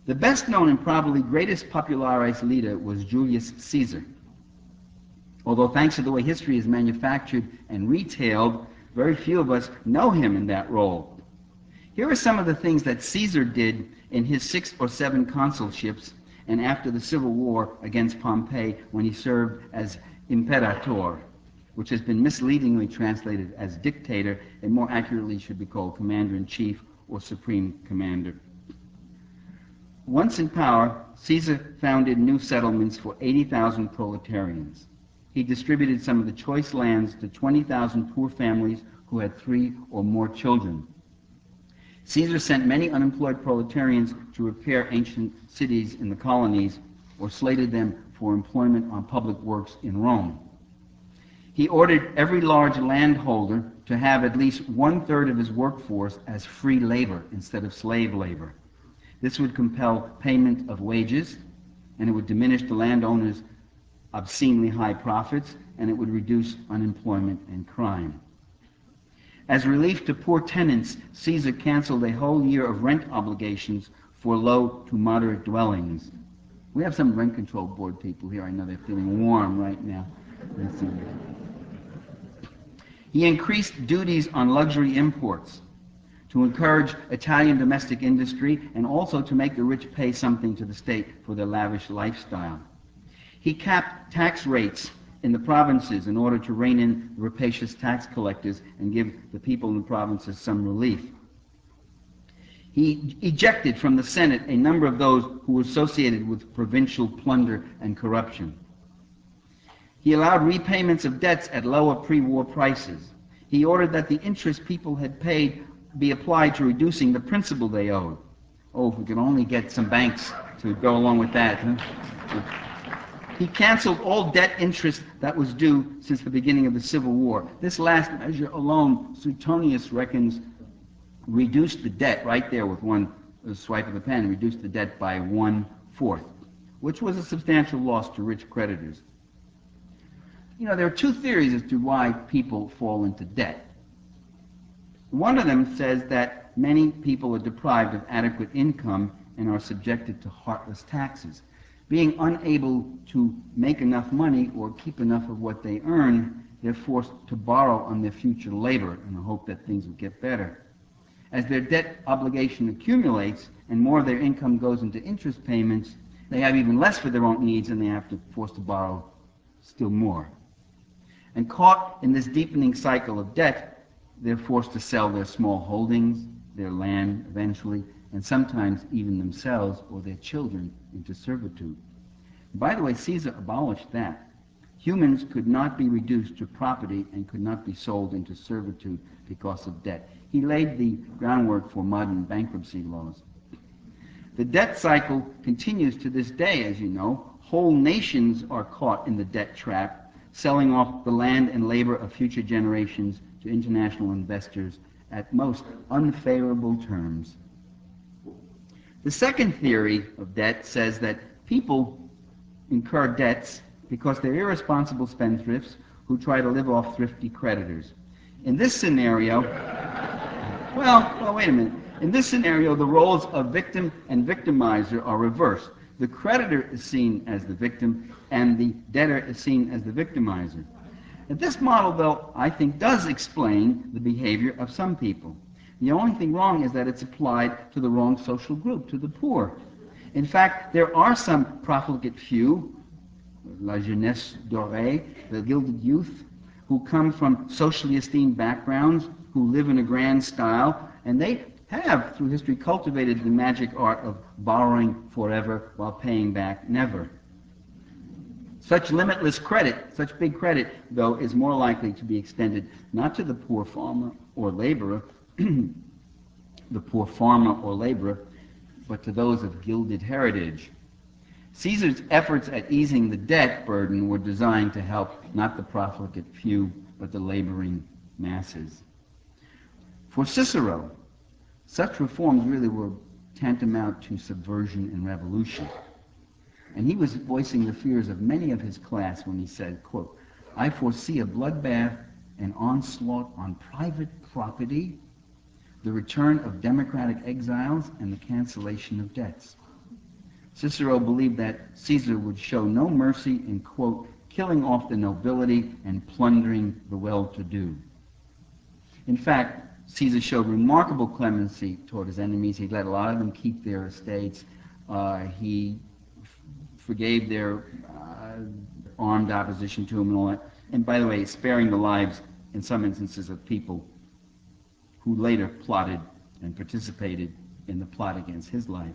The best known and probably greatest popularized leader was Julius Caesar. Although thanks to the way history is manufactured and retailed, very few of us know him in that role. Here are some of the things that Caesar did in his 6 or 7 consulships and after the civil war against Pompey when he served as imperator, which has been misleadingly translated as dictator and more accurately should be called commander-in-chief or supreme commander. Once in power, Caesar founded new settlements for 80,000 proletarians. He distributed some of the choice lands to 20,000 poor families who had 3 or more children. Caesar sent many unemployed proletarians to repair ancient cities in the colonies or slated them for employment on public works in Rome. He ordered every large landholder to have at least 1/3 of his workforce as free labor instead of slave labor. This would compel payment of wages, and it would diminish the landowners' obscenely high profits, and it would reduce unemployment and crime. As relief to poor tenants, Caesar canceled a whole year of rent obligations for low to moderate dwellings. We have some rent control board people here. I know they're feeling warm right now. He increased duties on luxury imports to encourage Italian domestic industry and also to make the rich pay something to the state for their lavish lifestyle. He capped tax rates in the provinces in order to rein in rapacious tax collectors and give the people in the provinces some relief. He ejected from the Senate a number of those who were associated with provincial plunder and corruption. He allowed repayments of debts at lower pre-war prices. He ordered that the interest people had paid be applied to reducing the principal they owed. Oh, if we could only get some banks to go along with that. Huh? He canceled all debt interest that was due since the beginning of the Civil War. This last measure alone, Suetonius reckons, reduced the debt right there with one swipe of the pen, reduced the debt by 1/4, which was a substantial loss to rich creditors. You know, there are 2 theories as to why people fall into debt. One of them says that many people are deprived of adequate income and are subjected to heartless taxes. Being unable to make enough money or keep enough of what they earn, they're forced to borrow on their future labor in the hope that things will get better. As their debt obligation accumulates and more of their income goes into interest payments, they have even less for their own needs and they have to force to borrow still more. And caught in this deepening cycle of debt, they're forced to sell their small holdings, their land eventually, and sometimes even themselves or their children into servitude. By the way, Caesar abolished that. Humans could not be reduced to property and could not be sold into servitude because of debt. He laid the groundwork for modern bankruptcy laws. The debt cycle continues to this day, as you know. Whole nations are caught in the debt trap, selling off the land and labor of future generations to international investors at most unfavorable terms. The second theory of debt says that people incur debts because they're irresponsible spendthrifts who try to live off thrifty creditors. In this scenario, well, wait a minute. In this scenario, the roles of victim and victimizer are reversed. The creditor is seen as the victim, and the debtor is seen as the victimizer. And this model, though, I think does explain the behavior of some people. The only thing wrong is that it's applied to the wrong social group, to the poor. In fact, there are some profligate few, la jeunesse dorée, the gilded youth, who come from socially esteemed backgrounds, who live in a grand style, and they have, through history, cultivated the magic art of borrowing forever while paying back never. Such limitless credit, such big credit, though, is more likely to be extended not to the poor farmer or laborer, but to those of gilded heritage. Caesar's efforts at easing the debt burden were designed to help not the profligate few, but the laboring masses. For Cicero, such reforms really were tantamount to subversion and revolution. And he was voicing the fears of many of his class when he said, quote, "I foresee a bloodbath, an onslaught on private property, the return of democratic exiles, and the cancellation of debts." Cicero believed that Caesar would show no mercy in, quote, killing off the nobility and plundering the well-to-do. In fact, Caesar showed remarkable clemency toward his enemies. He let a lot of them keep their estates. He forgave their armed opposition to him and all that. And by the way, sparing the lives, in some instances, of people who later plotted and participated in the plot against his life.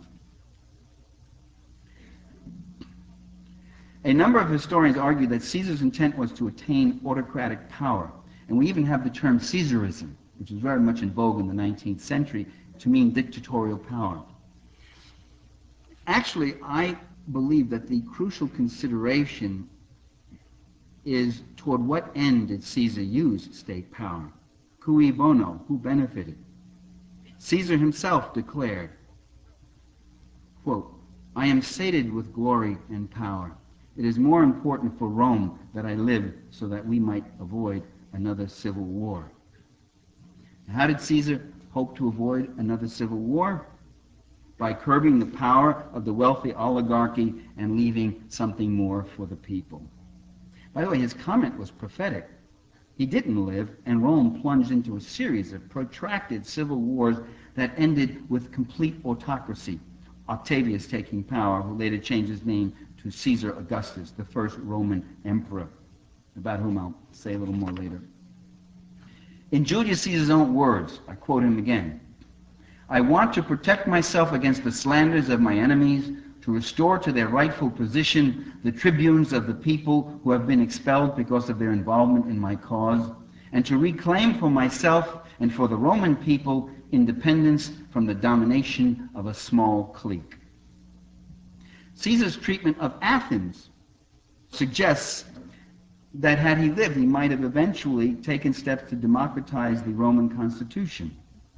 A number of historians argue that Caesar's intent was to attain autocratic power. And we even have the term Caesarism, which was very much in vogue in the 19th century, to mean dictatorial power. Actually, I believe that the crucial consideration is toward what end did Caesar use state power? Cui bono, who benefited? Caesar himself declared, quote, I am sated with glory and power. It is more important for Rome that I live so that we might avoid another civil war. How did Caesar hope to avoid another civil war? By curbing the power of the wealthy oligarchy and leaving something more for the people. By the way, his comment was prophetic. He didn't live, and Rome plunged into a series of protracted civil wars that ended with complete autocracy. Octavius taking power, who later changed his name to Caesar Augustus, the first Roman emperor, about whom I'll say a little more later. In Julius Caesar's own words, I quote him again, I want to protect myself against the slanders of my enemies, to restore to their rightful position the tribunes of the people who have been expelled because of their involvement in my cause, and to reclaim for myself and for the Roman people independence from the domination of a small clique. Caesar's treatment of Athens suggests that had he lived, he might have eventually taken steps to democratize the Roman constitution.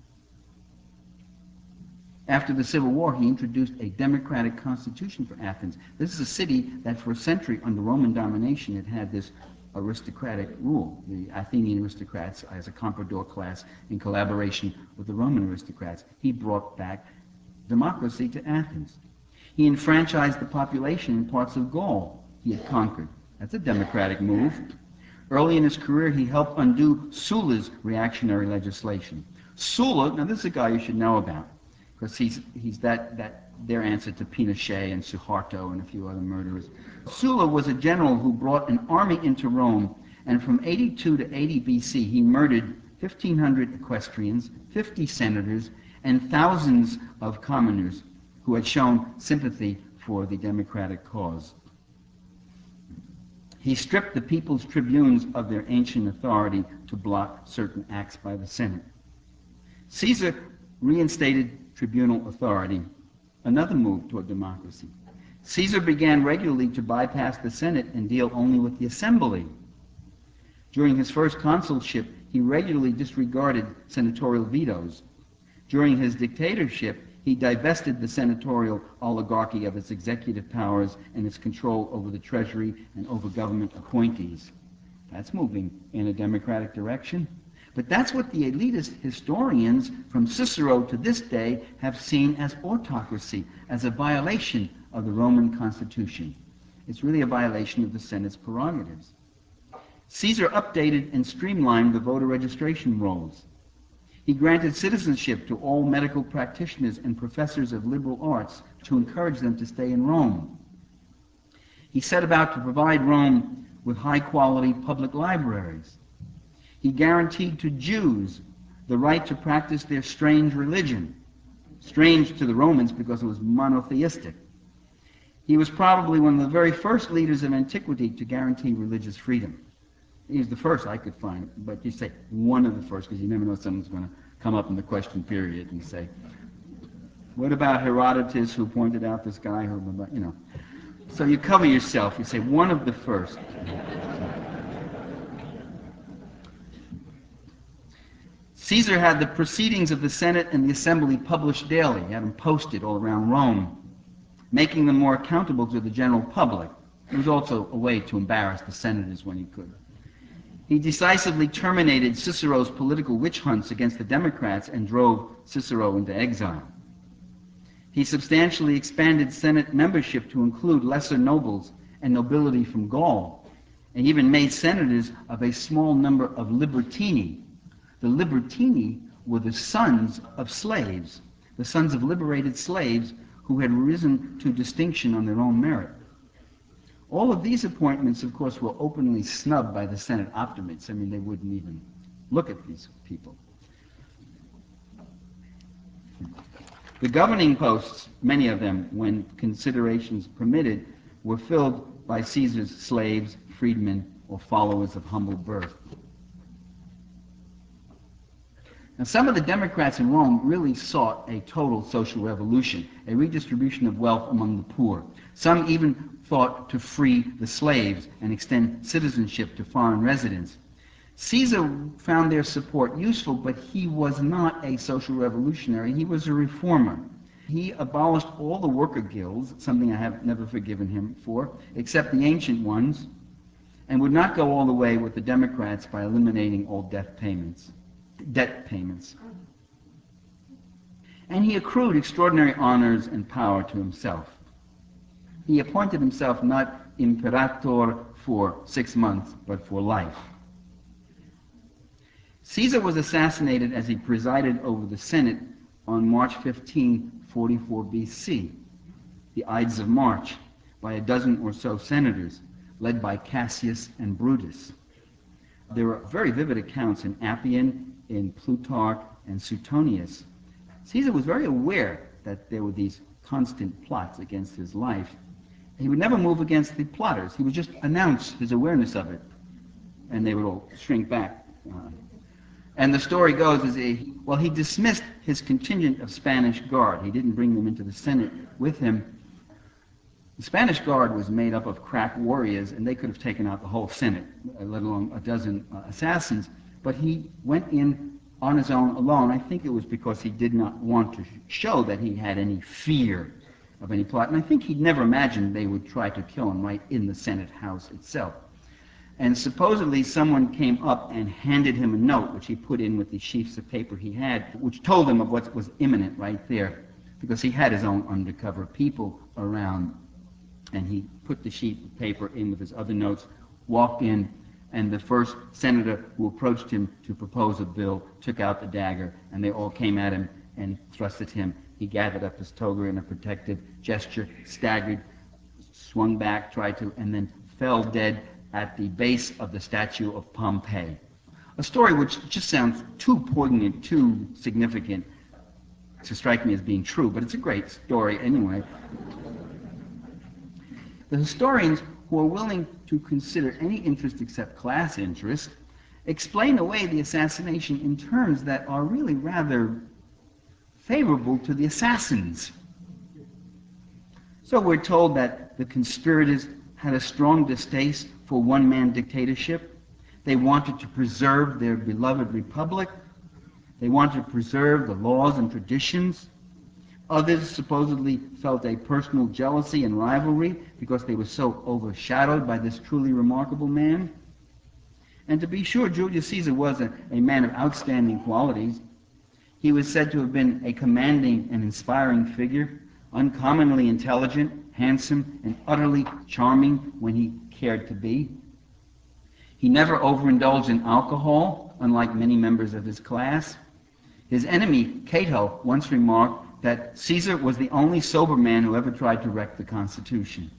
After the Civil War, he introduced a democratic constitution for Athens. This is a city that for a century under Roman domination had this aristocratic rule. The Athenian aristocrats as a comprador class in collaboration with the Roman aristocrats. He brought back democracy to Athens. He enfranchised the population in parts of Gaul he had conquered. That's a democratic move. Early in his career, he helped undo Sulla's reactionary legislation. Sulla, now this is a guy you should know about, because he's their answer to Pinochet and Suharto and a few other murderers. Sulla was a general who brought an army into Rome, and from 82 to 80 BC, he murdered 1,500 equestrians, 50 senators, and thousands of commoners who had shown sympathy for the democratic cause. He stripped the people's tribunes of their ancient authority to block certain acts by the Senate. Caesar reinstated tribunal authority, another move toward democracy. Caesar began regularly to bypass the Senate and deal only with the assembly. During his first consulship, he regularly disregarded senatorial vetoes. During his dictatorship, he divested the senatorial oligarchy of its executive powers and its control over the treasury and over government appointees. That's moving in a democratic direction. But that's what the elitist historians from Cicero to this day have seen as autocracy, as a violation of the Roman Constitution. It's really a violation of the Senate's prerogatives. Caesar updated and streamlined the voter registration rolls. He granted citizenship to all medical practitioners and professors of liberal arts to encourage them to stay in Rome. He set about to provide Rome with high-quality public libraries. He guaranteed to Jews the right to practice their strange religion, strange to the Romans because it was monotheistic. He was probably one of the very first leaders of antiquity to guarantee religious freedom. He was the first I could find, but you say one of the first because you never know someone's going to come up in the question period and say, what about Herodotus who pointed out this guy who, you know. So you cover yourself, you say one of the first. Caesar had the proceedings of the Senate and the Assembly published daily. He had them posted all around Rome, making them more accountable to the general public. It was also a way to embarrass the senators when he could. He decisively terminated Cicero's political witch hunts against the Democrats and drove Cicero into exile. He substantially expanded Senate membership to include lesser nobles and nobility from Gaul, and even made senators of a small number of libertini. The libertini were the sons of slaves, the sons of liberated slaves who had risen to distinction on their own merit. All of these appointments, of course, were openly snubbed by the Senate optimates. I mean, they wouldn't even look at these people. The governing posts, many of them, when considerations permitted, were filled by Caesar's slaves, freedmen, or followers of humble birth. Now, some of the Democrats in Rome really sought a total social revolution, a redistribution of wealth among the poor. Some even thought to free the slaves and extend citizenship to foreign residents. Caesar found their support useful, but he was not a social revolutionary. He was a reformer. He abolished all the worker guilds, something I have never forgiven him for, except the ancient ones, and would not go all the way with the Democrats by eliminating all debt payments. And he accrued extraordinary honors and power to himself. He appointed himself not imperator for 6 months, but for life. Caesar was assassinated as he presided over the Senate on March 15, 44 BC, the Ides of March, by a dozen or so senators, led by Cassius and Brutus. There are very vivid accounts in Appian, in Plutarch, and Suetonius. Caesar was very aware that there were these constant plots against his life. He would never move against the plotters. He would just announce his awareness of it, and they would all shrink back. And the story goes, he dismissed his contingent of Spanish Guard. He didn't bring them into the Senate with him. The Spanish Guard was made up of crack warriors, and they could have taken out the whole Senate, let alone a dozen assassins. But he went in on his own alone. I think it was because he did not want to show that he had any fear of any plot. And I think he'd never imagined they would try to kill him right in the Senate house itself. And supposedly someone came up and handed him a note, which he put in with the sheafs of paper he had, which told him of what was imminent right there, because he had his own undercover people around. And he put the sheet of paper in with his other notes, walked in, and the first senator who approached him to propose a bill took out the dagger, and they all came at him and thrust at him. He gathered up his toga in a protective gesture, staggered, swung back, and then fell dead at the base of the statue of Pompey. A story which just sounds too poignant, too significant to strike me as being true, but it's a great story anyway. The historians who are willing to consider any interest except class interest explain away the assassination in terms that are really rather favorable to the assassins. So we're told that the conspirators had a strong distaste for one-man dictatorship. They wanted to preserve their beloved republic. They wanted to preserve the laws and traditions. Others supposedly felt a personal jealousy and rivalry because they were so overshadowed by this truly remarkable man. And to be sure, Julius Caesar was a man of outstanding qualities. He was said to have been a commanding and inspiring figure, uncommonly intelligent, handsome, and utterly charming when he cared to be. He never overindulged in alcohol, unlike many members of his class. His enemy, Cato, once remarked that Caesar was the only sober man who ever tried to wreck the Constitution.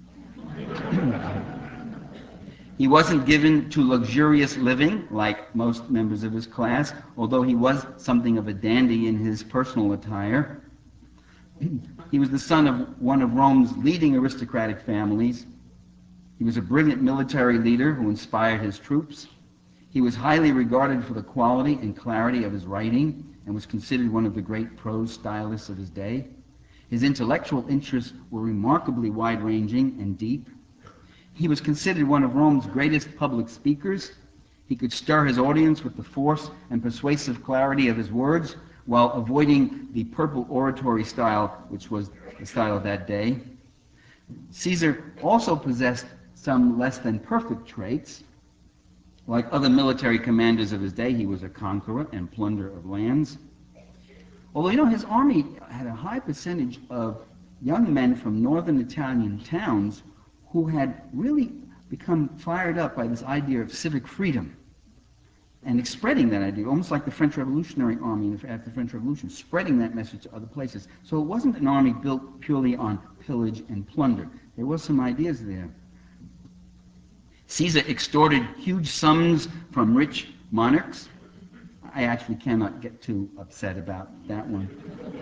He wasn't given to luxurious living like most members of his class, although he was something of a dandy in his personal attire. He was the son of one of Rome's leading aristocratic families. He was a brilliant military leader who inspired his troops. He was highly regarded for the quality and clarity of his writing and was considered one of the great prose stylists of his day. His intellectual interests were remarkably wide-ranging and deep. He was considered one of Rome's greatest public speakers. He could stir his audience with the force and persuasive clarity of his words while avoiding the purple oratory style, which was the style of that day. Caesar also possessed some less than perfect traits. Like other military commanders of his day, he was a conqueror and plunderer of lands. Although, his army had a high percentage of young men from northern Italian towns who had really become fired up by this idea of civic freedom and spreading that idea, almost like the French Revolutionary Army after the French Revolution, spreading that message to other places. So it wasn't an army built purely on pillage and plunder. There were some ideas there. Caesar extorted huge sums from rich monarchs. I actually cannot get too upset about that one.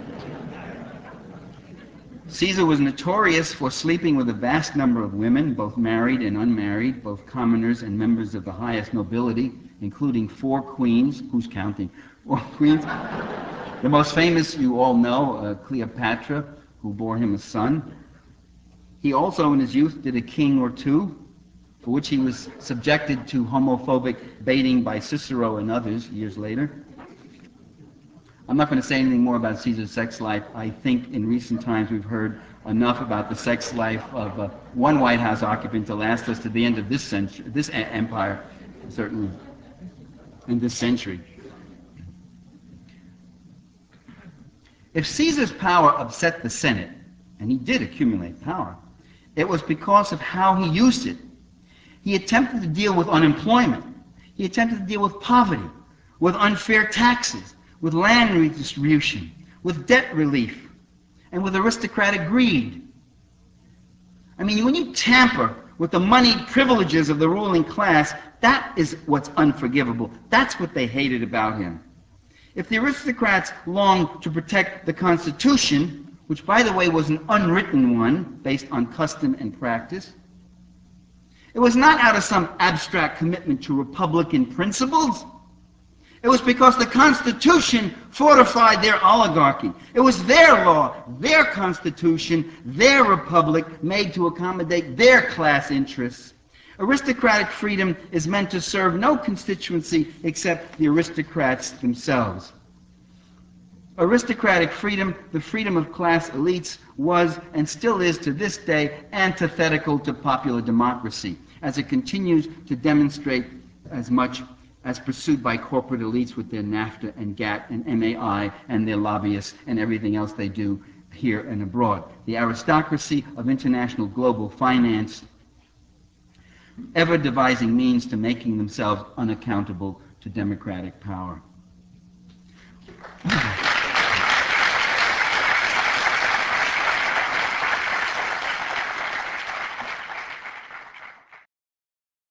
Caesar was notorious for sleeping with a vast number of women, both married and unmarried, both commoners and members of the highest nobility, including 4 queens. Who's counting? 4 queens. The most famous, you all know, Cleopatra, who bore him a son. He also, in his youth, did a king or two, for which he was subjected to homophobic baiting by Cicero and others years later. I'm not going to say anything more about Caesar's sex life. I think in recent times we've heard enough about the sex life of one White House occupant to last us to the end of this century, this empire, certainly, in this century. If Caesar's power upset the Senate, and he did accumulate power, it was because of how he used it. He attempted to deal with unemployment. He attempted to deal with poverty, with unfair taxes, with land redistribution, with debt relief, and with aristocratic greed. I mean, when you tamper with the moneyed privileges of the ruling class, that is what's unforgivable. That's what they hated about him. If the aristocrats longed to protect the Constitution, which, by the way, was an unwritten one based on custom and practice, it was not out of some abstract commitment to Republican principles. It was because the Constitution fortified their oligarchy. It was their law, their Constitution, their republic made to accommodate their class interests. Aristocratic freedom is meant to serve no constituency except the aristocrats themselves. Aristocratic freedom, the freedom of class elites, was and still is to this day antithetical to popular democracy, as it continues to demonstrate as much as pursued by corporate elites with their NAFTA and GATT and MAI and their lobbyists and everything else they do here and abroad. The aristocracy of international global finance, ever devising means to making themselves unaccountable to democratic power.